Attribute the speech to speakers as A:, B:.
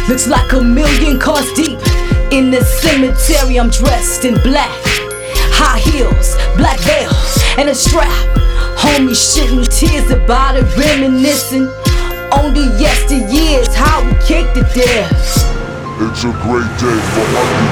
A: Looks like a million cars deep in the cemetery. I'm dressed in black, high heels, black veil, and a strap. Homie shedding tears about it, reminiscing on the yesteryears, how we kicked it there.
B: It's a great day for